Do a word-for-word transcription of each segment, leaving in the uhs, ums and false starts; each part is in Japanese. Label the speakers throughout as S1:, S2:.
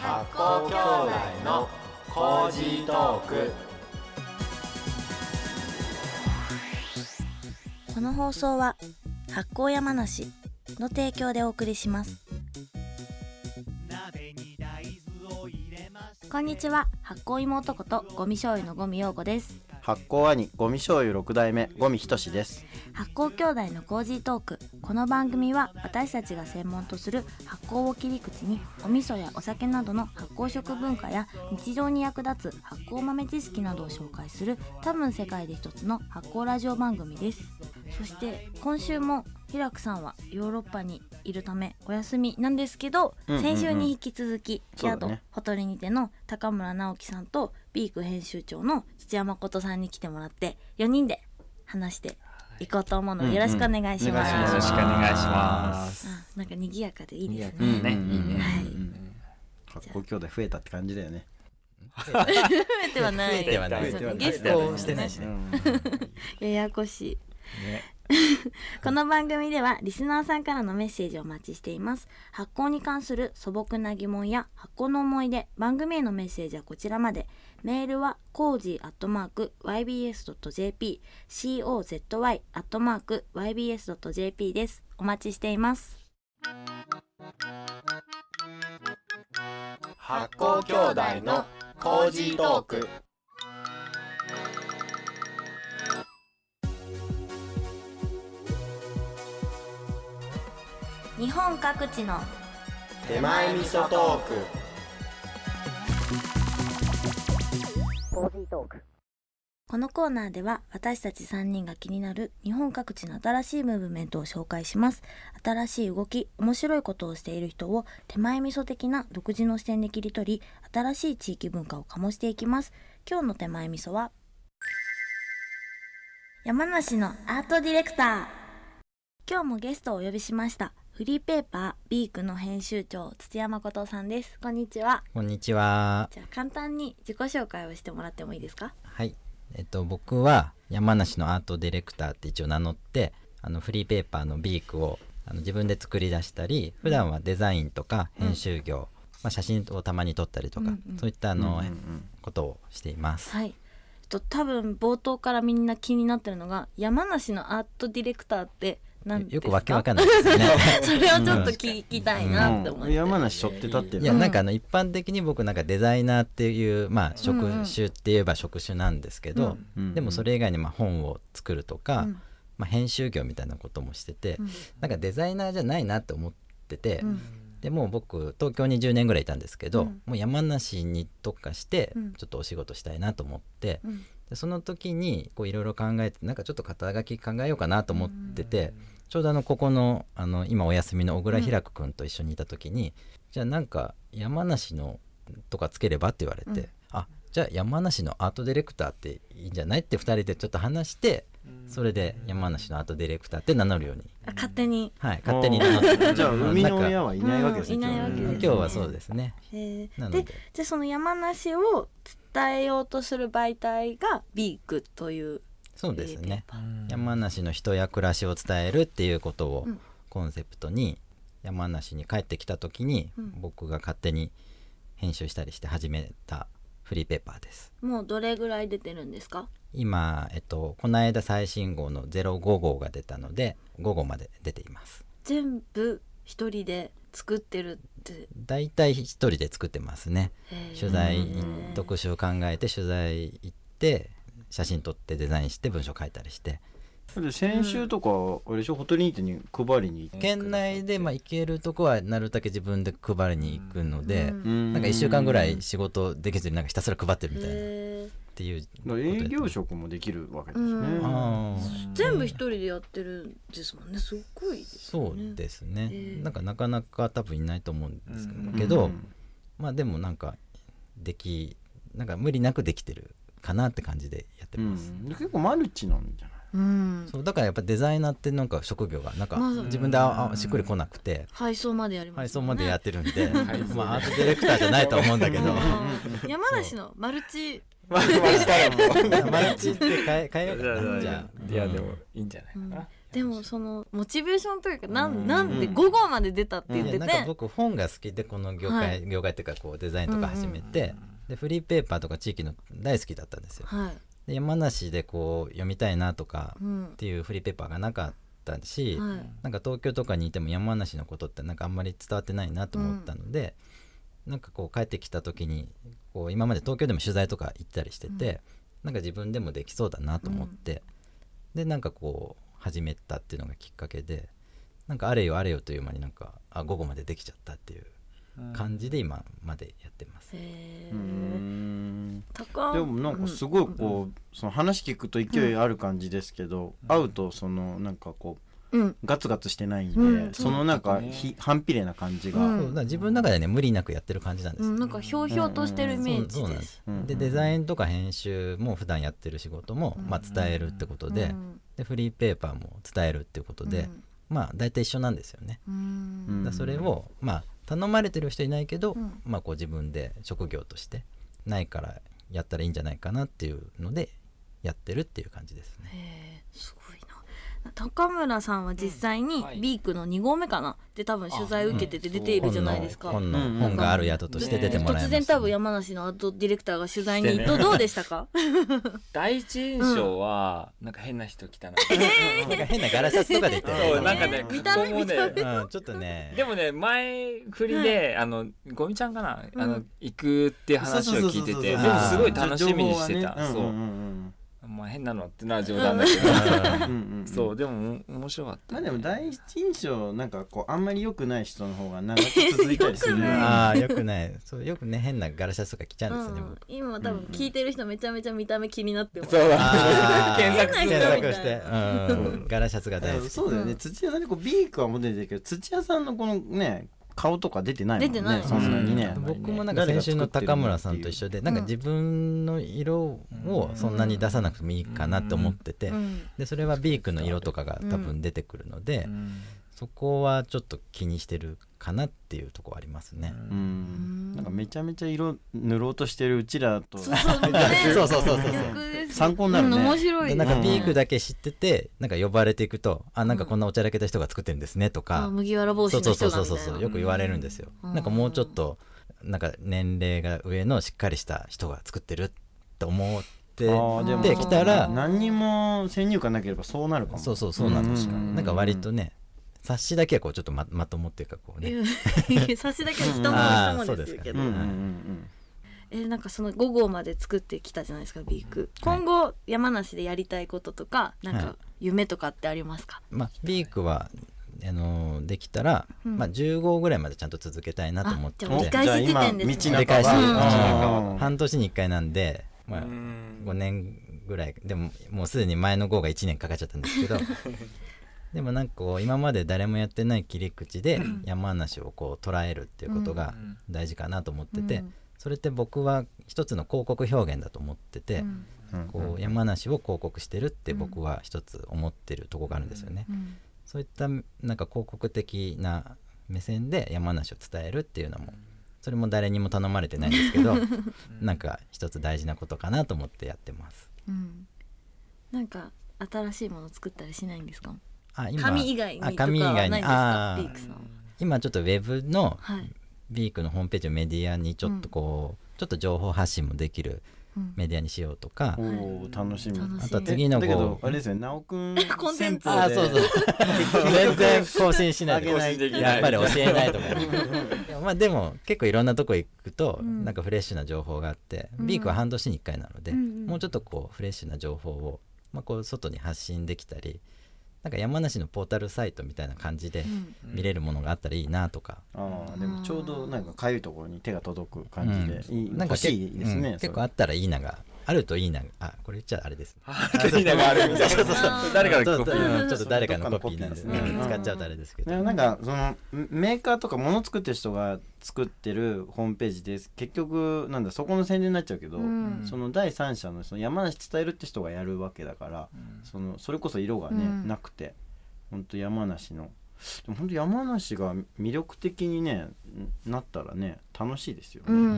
S1: 発酵兄弟のコージートーク。
S2: この放送は発酵山梨の提供でお送りします。こんにちは、発酵妹ことゴミ醤油の五味陽子です。
S3: 発酵兄ゴミ醤油ろく代目五味仁です。
S2: 発酵兄弟のコージートーク。この番組は私たちが専門とする発酵を切り口にお味噌やお酒などの発酵食文化や日常に役立つ発酵豆知識などを紹介する多分世界で一つの発酵ラジオ番組です。そして今週も平久さんはヨーロッパにいるためお休みなんですけど、うんうんうん、先週に引き続き宿ほとりにての高村直樹さんとビーク編集長の土屋誠さんに来てもらってよにんで話していこうと思うので、よろしくお願いします。
S1: よろしくお願いします。
S2: あ、なんか賑やかでいいですね。
S1: いいね、いいね。
S2: はい。
S3: 発酵兄弟増えたって感じだよね。
S2: 増えてはない。
S1: 増えてはない。
S2: ゲスト
S1: してないしね。
S2: ややこしい。
S1: ね
S2: この番組ではリスナーさんからのメッセージをお待ちしています。発酵に関する素朴な疑問や発酵の思い出、番組へのメッセージはこちらまで。メールは コージーアットマークワイビーエスドットジェーピー コーズ アットマークワイビーエスドットジェーピー です。お待ちしています。
S1: 発酵兄弟のコージートーク。
S2: 日本各地の
S1: 手前味噌トーク。
S2: このコーナーでは私たちさんにんが気になる日本各地の新しいムーブメントを紹介します。新しい動き、面白いことをしている人を手前味噌的な独自の視点で切り取り、新しい地域文化を醸していきます。今日の手前味噌は山梨のアートディレクター。今日もゲストをお呼びしました。フリーペーパービークの編集長土屋誠さんです。こんにちは。
S4: こんにちは。
S2: じゃあ簡単に自己紹介をしてもらってもいいですか？
S4: はい、えっと僕は山梨のアートディレクターって一応名乗って、あのフリーペーパーのビークをあの自分で作り出したり、普段はデザインとか編集業、うんまあ、写真をたまに撮ったりとか、うんうん、そういったあの、うんうんうん、ことをしています。
S2: はい。と多分冒頭からみんな気になってるのが、山梨のアートディレクターって何ですか？
S4: よくわけわかんないですよね。
S2: それをちょっと聞きたいなって思って、うん、
S3: 山梨背負ってたってる。
S4: いやなんかあの一般的に僕なんかデザイナーっていうまあ職種って言えば職種なんですけど、うんうん、でもそれ以外にまあ本を作るとか、うんまあ、編集業みたいなこともしてて、うん、なんかデザイナーじゃないなって思ってて、うん、でもう僕東京にじゅうねんぐらいいたんですけど、うん、もう山梨に特化してちょっとお仕事したいなと思って、うん、でその時にいろいろ考えてなんかちょっと肩書き考えようかなと思ってて、うん、ちょうどあのここ の, あの今お休みの小倉平久くんと一緒にいた時に、うん、じゃあなんか山梨のとかつければって言われて、うん、あじゃあ山梨のアートディレクターっていいんじゃないってふたりでちょっと話して、それで山梨のアートディレクターって名乗るように、
S2: あ勝手に
S4: はい勝手に名乗って
S3: じゃあ生みの親はいないわけですね、
S2: うん、いないわけですね。
S4: 今日はそうですね。
S2: へ
S4: なので
S2: でじゃあその山梨を伝えようとする媒体がビークという
S4: そうですね、山梨の人や暮らしを伝えるっていうことをコンセプトに、山梨に帰ってきた時に僕が勝手に編集したりして始めたフリーペーパーです。
S2: もうどれぐらい出てるんですか？
S4: 今、えっと、この間最新号のゼロご号が出たのでご号まで出ています。
S2: 全部一人で作ってるって
S4: だいたい一人で作ってますね。取材特集考えて取材行って写真撮ってデザインして文章書いたりして、
S3: 先週とかあれでしょ、ホトリニテに配りに行って
S4: 県内でまあ行けるとこはなるだけ自分で配りに行くので、なんかいっしゅうかんぐらい仕事できずになんかひたすら配ってるみたいなっていう
S3: 営業職もできるわけですね。
S2: あ全部一人でやってるんですもんね。すっごいですね。
S4: そうですね、なんかなかなか多分いないと思うんですけど、まあでもなんかできなんか無理なくできてるかなって感じでやってます、
S3: うん、結構マルチなんじゃない？
S2: うん、
S4: そうだからやっぱデザイナーってなんか職業がなんか自分でああしっくりこなくて、
S2: 配送までやります、ね、
S4: 配送までやってるんでまあアートディレクターじゃないと思うんだけど
S2: 山梨のマルチ
S4: マルチって変え変えようかな。じゃあ
S1: いやでもいいんじゃないかな、
S2: うん、 でもそのモチベーションというかなんなんでご号まで出たって言ってて、
S4: なんか僕本が好きでこの業界、はい、業界っていうかこうデザインとか始めて、うんうん、でフリーペーパーとか地域の大好きだったんですよ、はい、で山梨でこう読みたいなとかっていうフリーペーパーがなかったし、うん、なんか東京とかにいても山梨のことってなんかあんまり伝わってないなと思ったので、うん、なんかこう帰ってきた時にこう今まで東京でも取材とか行ったりしてて、うん、なんか自分でもできそうだなと思って、うん、でなんかこう始めたっていうのがきっかけで、なんかあれよあれよという間になんかあ午後までできちゃったっていう感じで今までやってます。へ
S3: ー、うーん、でもなんかすごいこう、うん、その話聞くと勢いある感じですけど、うん、会うとそのなんかこううん、ガツガツしてないんで、うん、そのなんかひ反比例な感じが、
S4: うん、だ自分の中でね無理なくやってる感じなんですよ、
S2: うん、なんかひょうひょうとしてるイメージです。
S4: でデザインとか編集も普段やってる仕事も、まあ、伝えるってことで、うん、でフリーペーパーも伝えるっていうことで、うん、まあ大体一緒なんですよね、うん、だそれをまあ頼まれてる人いないけど、うん、まあこう自分で職業としてないからやったらいいんじゃないかなっていうのでやってるっていう感じですね。
S2: へー、すごいな。高村さんは実際にビークのに号目かなで多分取材受けてて出ているじゃないですか、
S4: うん、本の本がある宿として出てもらいました、ね、
S2: 突然多分山梨のアートディレクターが取材に行って、ね、どうでしたか？
S1: 第一印象はなんか変な人来たな、
S4: えー、なんか変なガラシャツとかでいて、
S1: そうなんかね
S2: 見た目もね、
S4: うん、ちょっとね
S1: でもね前振りで、はい、あのゴミちゃんかな、うん、あの行くって話を聞いてて、でもすごい楽しみにしてた、そう、うんうんうん、まあ変なのってのは冗談だけど、うん、そうでも面白かった、ね、
S3: まあでも第一印象なんかこうあんまり良くない人の方が長く続いたりする
S4: ああよくない、そうよくね変なガラシャツとか着ちゃうんですよね、うん、
S2: 今多分聞いてる人めちゃめちゃ見た目気になってます、
S1: そう検索
S4: 検索して、うん、ガラシャツが大好き。
S3: そうだよね、土屋さんにこうビークはモデルだけど土屋さんのこのね顔とか出てないもんね、
S2: 出てない
S3: そんなにね、
S4: うん、僕もなんか先週の高村さんと一緒でなんか自分の色をそんなに出さなくてもいいかなと思ってて、でそれはビークの色とかが多分出てくるので、うん、そこはちょっと気にしてるかなっていうところありますね。
S3: うん、なんかめちゃめちゃ色塗ろうとしてるうちらと
S2: そうそうそうそう
S3: 参考になるね、
S2: うん、面白い。
S4: でなんかビークだけ知っててなんか呼ばれていくと、あなんかこんなおちゃらけた人が作ってるんですねとか、
S2: うん、麦わら帽子の人がみたいな、
S4: そうそうそうそうよく言われるんですよ、うん、なんかもうちょっとなんか年齢が上のしっかりした人が作ってると思ってできたら、
S3: 何にも先入観なければそうなるかも。
S4: そうそうそうなんですよ、うん、なんか割とね冊子だけはこうちょっと ま, まともっていうかこうね
S2: 冊子だけは人も人もですけど、えなんかそのご号まで作ってきたじゃないですかビーク、今後山梨でやりたいこととかなんか夢とかってありますか？
S4: はい、まあ、ビークはあのできたら、うんまあ、じゅう号ぐらいまでちゃんと続けたいなと思って、
S2: じゃあ折り返し地点ですね。
S3: 折り返し、
S4: うん、半年にいっかいなんで、まあ、ごねんぐらいでももうすでに前の号がいちねんかかっちゃったんですけどでもなんかこう今まで誰もやってない切り口で山梨をこう捉えるっていうことが大事かなと思ってて、それって僕は一つの広告表現だと思ってて、こう山梨を広告してるって僕は一つ思ってるとこがあるんですよね。そういったなんか広告的な目線で山梨を伝えるっていうのもそれも誰にも頼まれてないんですけどなんか一つ大事なことかなと思ってやってます、
S2: うん、なんか新しいもの作ったりしないんですか？
S4: あ今
S2: 紙以外にとかはないんですか？ビークさん
S4: 今ちょっとウェブのビークのホームページをメディアにちょっとこう、うん、ちょっと情報発信もできるメディアにしようとか、
S3: うん、お楽しみ。
S4: あとは次の
S3: だけどあれですね、なおくん
S2: コンテンツ
S4: あそうそう全然更新しないでやっぱり教えないとかまあでも結構いろんなとこ行くと、うん、なんかフレッシュな情報があって、うん、ビークは半年にいっかいなので、うん、もうちょっとこうフレッシュな情報を、まあ、こう外に発信できたり、なんか山梨のポータルサイトみたいな感じで見れるものがあったらいいなとか、
S3: うん、あでもちょうどなんかかゆいところに手が届く感じで、うん、いいなんか欲しいですね、うん、
S4: 結構あったらいいながあるといいな、あこれ言っちゃあれです、ね、
S1: いいながあるみたいな誰かのコピー
S4: ちょっと誰かのコピーなんですね、使っちゃうとあれですけど、
S3: なんかそのメーカーとか物作ってる人が作ってるホームページで結局なんだそこの宣伝になっちゃうけど、うん、その第三者のその山梨伝えるって人がやるわけだから、うん、そのそれこそ色がね、うん、なくて本当山梨のでも本当山梨が魅力的にねなったらね楽しいですよね、うん、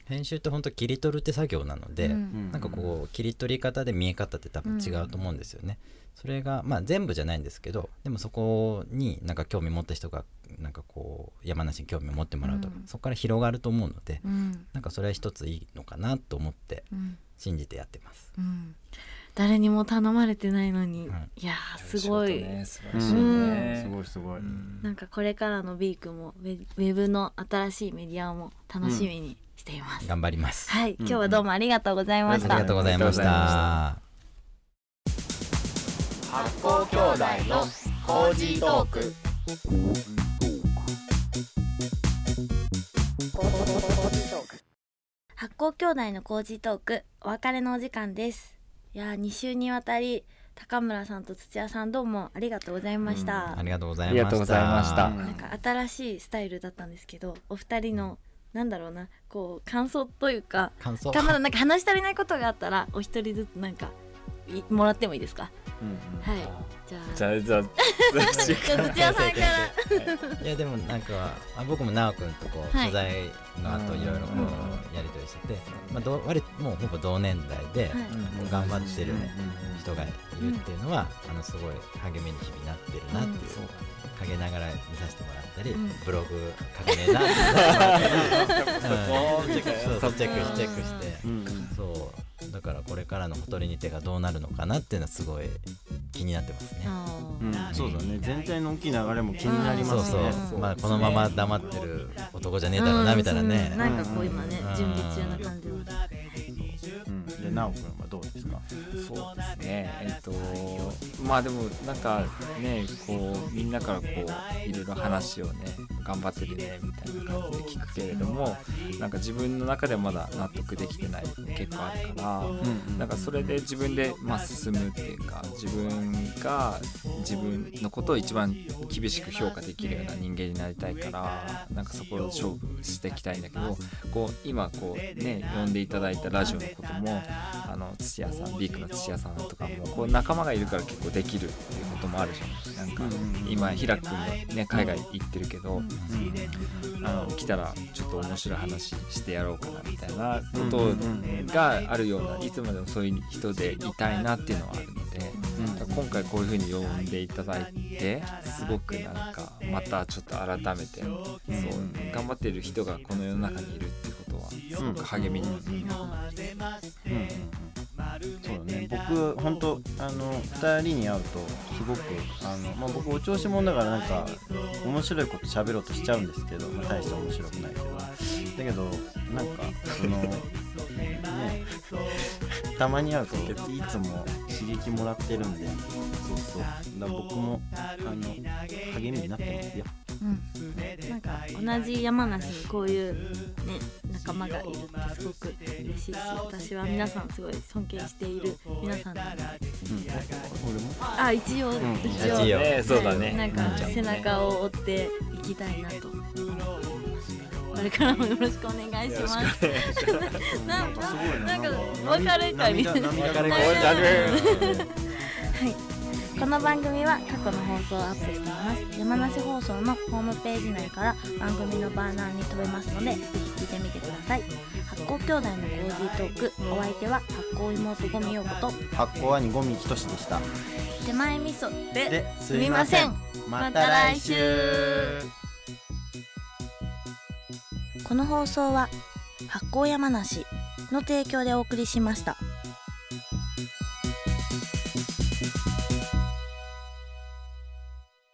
S4: 編集って本当切り取るって作業なので、うん、なんかこう切り取り方で見え方って多分違うと思うんですよね、うん、それがまあ全部じゃないんですけど、でもそこになんか興味持った人がなんかこう山梨に興味を持ってもらうと、うん、そこから広がると思うので、うん、なんかそれは一ついいのかなと思って信じてやってます、うん、
S2: 誰にも頼まれてないのに、うん、いやすごい、
S3: ね、素晴らしいね、うん、すごいすごい、うん、
S2: なんかこれからのビークもウェ、ウェブの新しいメディアも楽しみにしています、
S4: うん、頑張ります。
S2: はい、今日はどうもありがとうございました、うん、
S4: ありがとうございました。
S5: 発酵兄弟のコージートーク。
S2: 発酵兄弟のコージートーク、お別れのお時間です。いやに週にわたり高村さんと土屋さんどうもありがとうございました、
S4: うん、ありがとうござい
S1: ました。
S2: なんか新しいスタイルだったんですけど、お二人のなんだろうな、こう感想というか、
S4: 感想
S2: まだなんか話し足りないことがあったらお一人ずつなんかもらってもいいですか？うんうん、はい。じゃあ
S1: じゃあじゃあ
S2: 土屋さんから
S4: いやでもなんかあ僕も直くんとこう、はい、取材の後いろいろこうやり取りしてて、まあ、ど割もうほぼ同年代で、はい、もう頑張ってる人がいるっていうのは、うん、あのすごい励みに日々なってるなっていう、うん、陰ながら見させてもらったり、うん、ブログ書かねえなってそうチェックチェックして、うん、そうだからこれからのほとりに手がどうなるのかなっていうのはすごい気になってますね、
S3: うん、そうだね、全体の大きい流れも気になりますね。
S4: そうそう、まあ、このまま黙ってる男じゃねえだろうなみたいなね、
S2: うん、なんかこう今ね、うん、準備中な感じは、
S3: うん、で直くんはどうですか？
S1: そうですね、えっとまあでもなんかね、こうみんなからこういろいろ話をね、頑張ってるねみたいな感じで聞くけれども、なんか自分の中でまだ納得できてない結構あるから、うん、なんかそれで自分でまあ進むっていうか、自分が自分のことを一番厳しく評価できるような人間になりたいから、なんかそこを勝負していきたいんだけど、こう今こうね呼んでいただいたラジオのことも、あの土屋さん、ビークの土屋さんとかもこう仲間がいるから結構できるっていうこともあるじゃん。なんか今平君もね海外行ってるけど、うん、あの来たらちょっと面白い話してやろうかなみたいなことがあるような、いつまでもそういう人でいたいなっていうのはあるので、うん、今回こういう風に呼んでいただいてすごくなんかまたちょっと改めて、そう頑張ってる人がこの世の中にいるっていうことはすごく励みになります、うんうんうん、
S3: そうだね、僕本当あのふたりに会うとすごくあの、まあ、僕お調子者だからなんか面白いこと喋ろうとしちゃうんですけど、まあ、大して面白くないけど、だけどなんかそのねたまに会うといつも刺激もらってるんで、そうそう、だから僕もあの励みになってますよ。
S2: うん、なんか同じ山梨にこういうね仲間がいるってすごく嬉しいし、私は皆さんすごい尊敬している皆さんなので、うん、俺もあ一応、うん、一応、
S1: 一応ね、そうだね、
S2: なんか背中を追っていきたいなと思います。これからもよろしくお願いします。なんかなんか別れ会みたいな。はい。この番組は過去の放送をアップしています。山梨放送のホームページ内から番組のバーナーに飛べますので、ぜひ聞いてみてください。発酵兄弟のコージートーク、お相手は発酵妹ゴミ陽子と
S3: 発酵兄ゴミひとしでした。
S2: 手前味噌ですみません。また来週。この放送は発酵山梨の提供でお送りしました。